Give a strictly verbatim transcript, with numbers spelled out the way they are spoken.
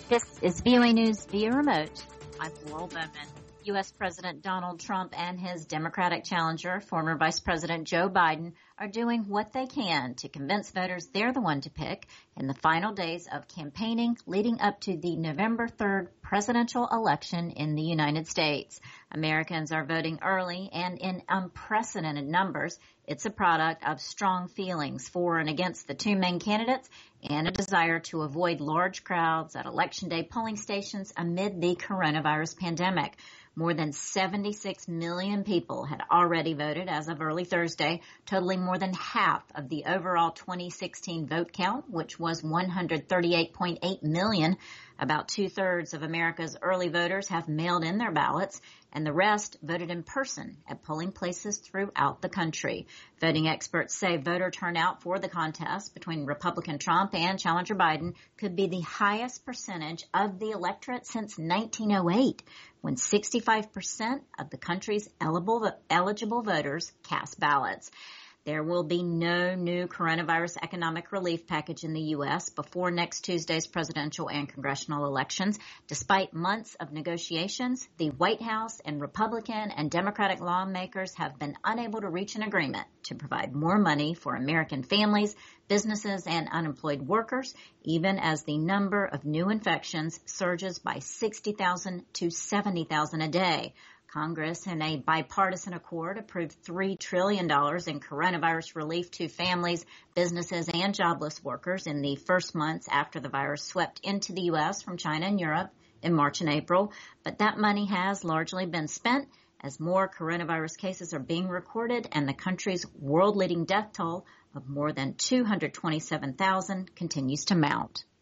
This is V O A News via remote. I'm Laurel Bowman. U S. President Donald Trump and his Democratic challenger, former Vice President Joe Biden, are doing what they can to convince voters they're the one to pick in the final days of campaigning leading up to the November third presidential election in the United States. Americans are voting early and in unprecedented numbers. It's a product of strong feelings for and against the two main candidates and a desire to avoid large crowds at Election Day polling stations amid the coronavirus pandemic. More than seventy-six million people had already voted as of early Thursday, totaling more than half of the overall twenty sixteen vote count, which was one hundred thirty-eight point eight million. About two-thirds of America's early voters have mailed in their ballots, and the rest voted in person at polling places throughout the country. Voting experts say voter turnout for the contest between Republican Trump and challenger Biden could be the highest percentage of the electorate since nineteen oh eight, when sixty-five percent of the country's eligible, eligible voters cast ballots. There will be no new coronavirus economic relief package in the U S before next Tuesday's presidential and congressional elections. Despite months of negotiations, the White House and Republican and Democratic lawmakers have been unable to reach an agreement to provide more money for American families, businesses, and unemployed workers, even as the number of new infections surges by sixty thousand to seventy thousand a day. Congress, in a bipartisan accord, approved three trillion dollars in coronavirus relief to families, businesses, and jobless workers in the first months after the virus swept into the U S from China and Europe in March and April. But that money has largely been spent as more coronavirus cases are being recorded and the country's world-leading death toll of more than two hundred twenty-seven thousand continues to mount.